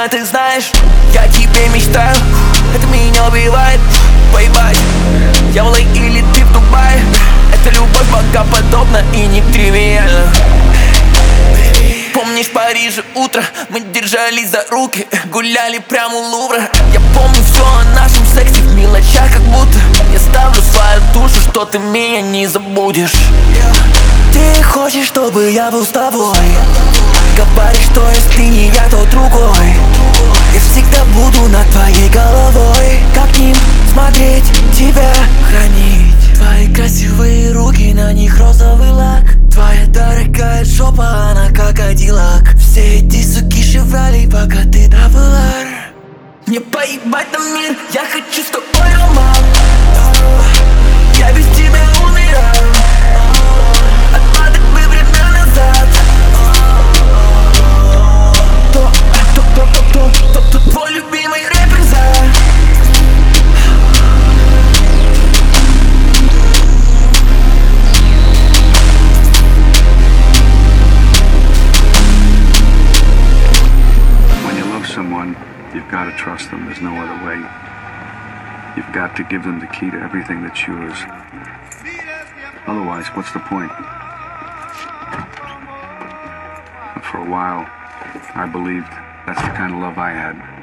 меня ты знаешь. Я тебе мечтаю, это меня убивает. Поебать, я в LA или ты в Дубае. Эта любовь богоподобна и не тривиальна. Помнишь в Париже утро, мы держались за руки, гуляли прямо у Лувра. Я помню все о нашем сексе в мелочах, как будто я ставлю свою душу, что ты меня не забудешь. Ты хочешь, чтобы я был с тобой, говоришь, что если ты не я, то другой. Я всегда буду над твоей головой, как ним смотреть, тебя хранить. Твои красивые руки, на них розовый лак. Твоя дорогая жопа, она как Адилак. Все эти суки шеврали, пока ты табулар. Мне поебать на мир, я хочу с тобой роман. Я без тебя умираю. Отмотать бы время назад. Твой любимый рэпер за. Someone, you've got to trust them. There's no other way. You've got to give them the key to everything that's yours. Otherwise, what's the point? For a while, I believed that's the kind of love I had.